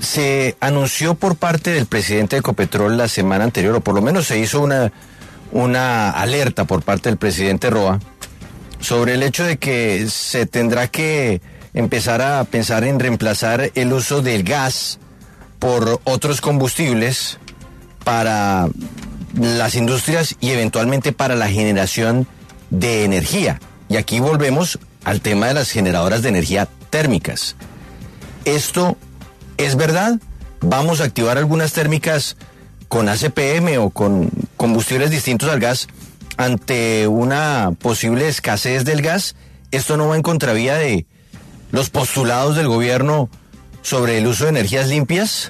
se anunció por parte del presidente de Ecopetrol la semana anterior, o por lo menos se hizo una alerta por parte del presidente Roa sobre el hecho de que se tendrá que empezar a pensar en reemplazar el uso del gas por otros combustibles para las industrias y eventualmente para la generación de energía. Y aquí volvemos al tema de las generadoras de energía térmicas. ¿Esto es verdad? ¿Vamos a activar algunas térmicas con ACPM o con combustibles distintos al gas ante una posible escasez del gas? ¿Esto no va en contravía de los postulados del gobierno sobre el uso de energías limpias?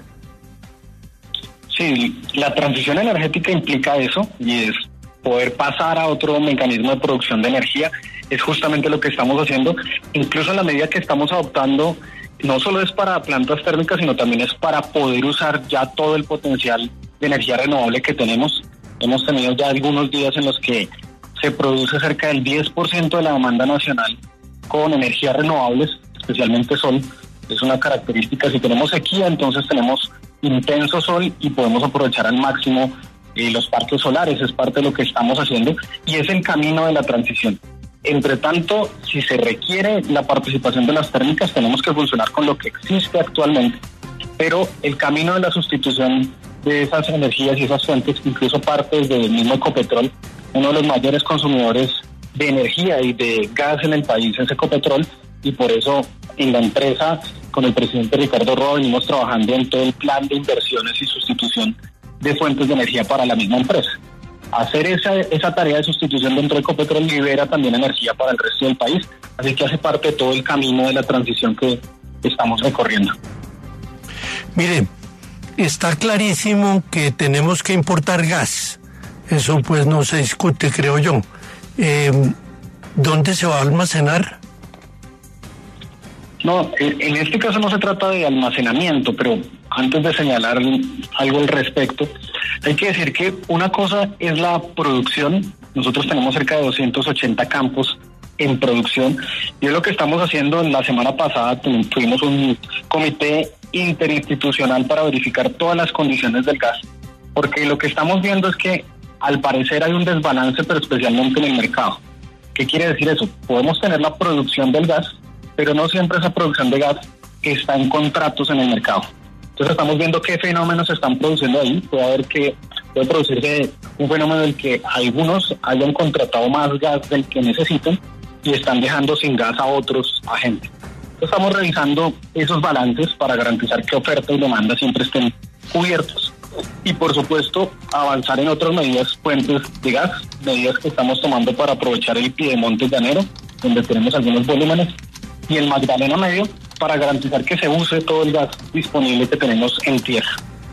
Sí, la transición energética implica eso, y es poder pasar a otro mecanismo de producción de energía. Es justamente lo que estamos haciendo, incluso en la medida que estamos adoptando, no solo es para plantas térmicas, sino también es para poder usar ya todo el potencial de energía renovable que tenemos. Hemos tenido ya algunos días en los que se produce cerca del 10% de la demanda nacional con energías renovables, especialmente sol. Es una característica. Si tenemos sequía, entonces tenemos intenso sol y podemos aprovechar al máximo los parques solares. Es parte de lo que estamos haciendo y es el camino de la transición. Entre tanto, si se requiere la participación de las térmicas, tenemos que funcionar con lo que existe actualmente, pero el camino de la sustitución de esas energías y esas fuentes, incluso partes del mismo Ecopetrol, uno de los mayores consumidores de energía y de gas en el país es Ecopetrol, y por eso en la empresa, con el presidente Ricardo Roa, venimos trabajando en todo el plan de inversiones y sustitución de fuentes de energía para la misma empresa. Hacer esa tarea de sustitución dentro de Ecopetrol libera también energía para el resto del país, así que hace parte de todo el camino de la transición que estamos recorriendo. Mire, está clarísimo que tenemos que importar gas, eso pues no se discute, creo yo. ¿Dónde se va a almacenar? No, en este caso no se trata de almacenamiento, pero antes de señalar algo al respecto, hay que decir que una cosa es la producción. Nosotros tenemos cerca de 280 campos en producción y es lo que estamos haciendo. La semana pasada tuvimos un comité interinstitucional para verificar todas las condiciones del gas, porque lo que estamos viendo es que al parecer hay un desbalance, pero especialmente en el mercado. ¿Qué quiere decir eso? Podemos tener la producción del gas, pero no siempre esa producción de gas está en contratos en el mercado. Entonces estamos viendo qué fenómenos se están produciendo ahí. Puede producirse un fenómeno en el que algunos hayan contratado más gas del que necesitan y están dejando sin gas a otros agentes. Entonces estamos revisando esos balances para garantizar que oferta y demanda siempre estén cubiertos. Y por supuesto avanzar en otras medidas, fuentes de gas, medidas que estamos tomando para aprovechar el Piedemonte Llanero, donde tenemos algunos volúmenes, y el Magdalena Medio, para garantizar que se use todo el gas disponible que tenemos en tierra.